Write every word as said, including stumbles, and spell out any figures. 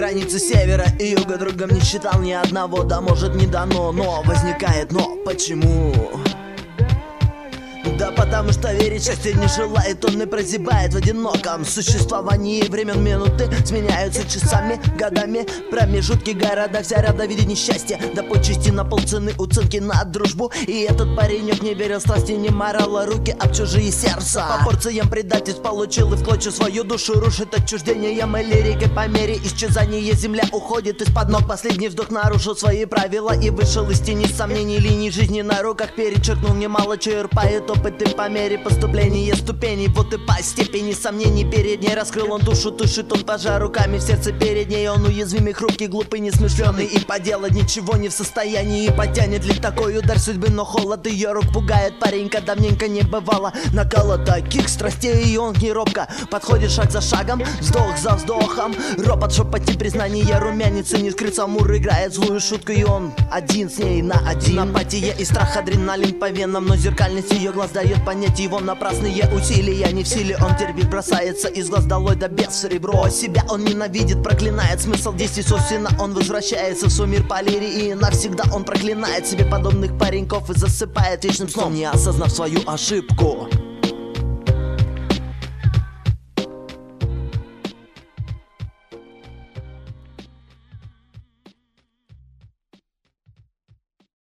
границы севера и юга другом не считал ни одного, да может не дано, но возникает но. Почему? Да потому что верить счастье не желает, он и прозябает в одиноком существовании. Времен минуты сменяются часами, годами, промежутки города, вся ряда видит несчастье. Да почести на полцены уценки на дружбу. И этот паренек не верил страсти, не морала руки об чужие сердца. По порциям предательств получил и в клочья свою душу рушит отчуждением и лирикой. По мере исчезания земля уходит из-под ног. Последний вздох нарушил свои правила и вышел из тени сомнений. Линий жизни на руках перечеркнул немало, черпает опыт. И по мере поступления ступеней, вот и по степени сомнений перед ней раскрыл он душу, тушит он пожар руками в сердце перед ней. Он уязвимый, хрупкий, глупый, несмышленый и поделать ничего не в состоянии. И потянет ли такой удар судьбы, но холод ее рук пугает паренька, давненько не бывало накала таких страстей. И он не робко подходит шаг за шагом, вздох за вздохом, ропот, шепоте признания, румянец и не скрыться. Амур играет злую шутку, и он один с ней на один. Апатия и страх, адреналин по венам, но зеркальность ее глаз дает понять его напрасные усилия не в силе. Он терпит, бросается из глаз долой да без серебро. Себя он ненавидит, проклинает смысл действий собственно. Он возвращается в свой мир по лире, и навсегда он проклинает себе подобных пареньков и засыпает вечным сном, не осознав свою ошибку.